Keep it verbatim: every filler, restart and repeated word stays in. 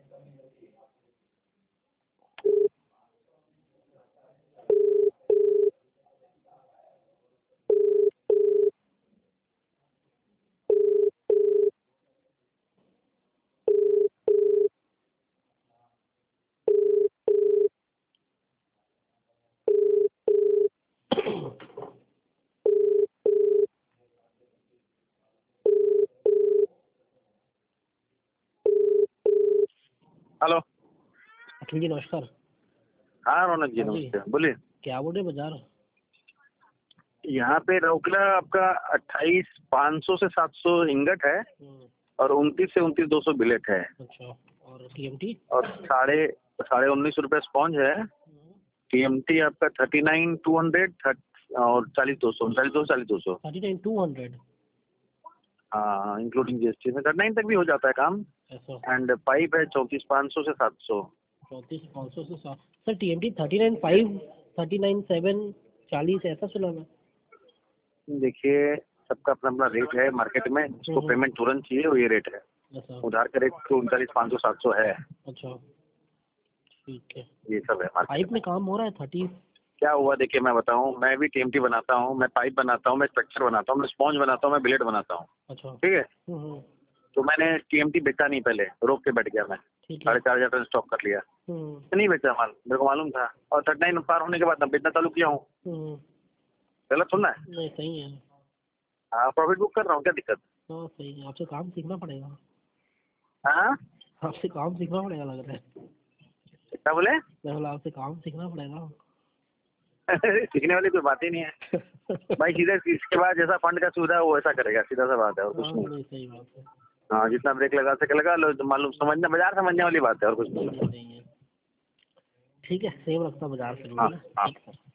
Hello. अखिल जी नमस्कार। हाँ रौनक जी नमस्ते, बोलिए। क्या बोले बाजार? यहाँ पे रौकला आपका अट्ठाईस पाँच सौ से सात सौ इंगट है और उनतीस से उनतीस दो सौ बिलेट है। अच्छा, और टीएमटी? और साढ़े साढ़े उन्नीस रुपए स्पॉन्ज है। टीएमटी आपका थर्टी नाइन टू हंड्रेड और चालीस दो सौ चालीस दो सौ चालीस दो सौ थर्टी नाइन टू हंड्रेड हाँ इंक्लूडिंग जीएसटी में थर्टी नाइन तक भी हो जाता है काम। ऐसा? एंड पाइप है चौंतीस पाँच सौ से सात सौ। चौंतीस पाँच सौ से सात sir TMT thirty nine five thirty nine seven चालीस ऐसा सुना मैं। देखिए सबका अपना अपना रेट है मार्केट में, जिसको पेमेंट तुरंत चाहिए वो ये रेट है। ऐसा? उधार का रेट तो उनतालीस पाँच सौ सात सौ है। अच्छा ठीक है। ये सब है मार्केट पाइप में काम हो रहा है थर्टी? क्या हुआ देखिए मैं बताऊं, मैं भी टीएमटी बनाता हूं, मैं पाइप बनाता हूं, मैं स्ट्रक्चर बनाता हूं, मैं स्पॉन्ज बनाता हूं, मैं बिलेट बनाता हूं। अच्छा ठीक है। हम्म, हम्म, तो मैंने टीएमटी बेचा नहीं, पहले रोक के बैठ गया मैं। ठीक है। साढ़े चार हजार टन स्टॉक कर लिया, हम्म, नहीं बेचा माल, मेरे को मालूम था। और थर्टी नाइन पार होने के बाद मैं बेचना चालू किया हूँ। हम्म, गलत सुनना है? नहीं सही है। हाँ प्रॉफिट बुक कर रहा हूँ, क्या दिक्कत? हाँ सही है, आपसे काम सीखना पड़ेगा। हाँ आपसे काम सीखना पड़ेगा लग रहा है। क्या बोले? मैं बोला आपसे काम सीखना पड़ेगा। सीखने वाली कोई बात ही नहीं है भाई, सीधा इसके बाद जैसा फंड का सुविधा है वो ऐसा करेगा, सीधा सा बात है और कुछ हाँ नहीं। नहीं सही बात है। हाँ जितना ब्रेक लगा सके लगा लो, मालूम समझना, बाजार समझने वाली बात है और कुछ नहीं। नहीं सही है। ठीक है, सेम रखता बाजार से हाँ ना। हाँ। ठीक है सर।